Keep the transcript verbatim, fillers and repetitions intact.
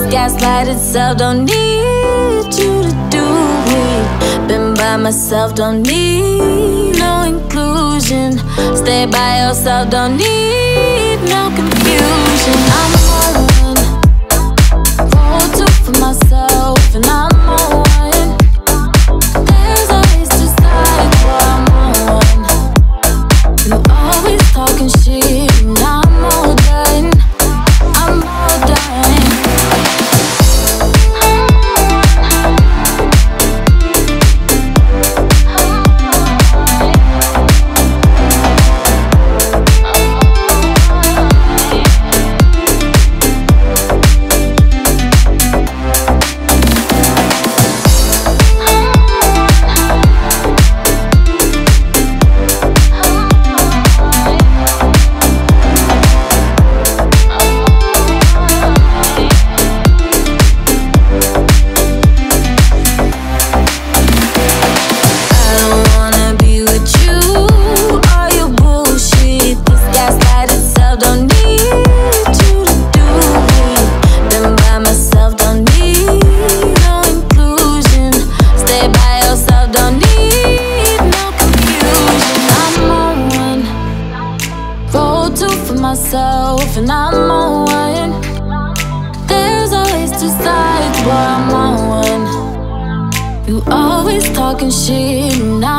gaslight itself, don't need you to do it. Been by myself, don't need no inclusion. Stay by yourself, don't need no confusion. I'm on one, roll two for myself, and I'm on one. There's always two sides, but I'm on one. You always talking shit, and I'm all done. I'm all done. Myself and I'm on one. There's always two sides, but I'm on one. You always talking shit and I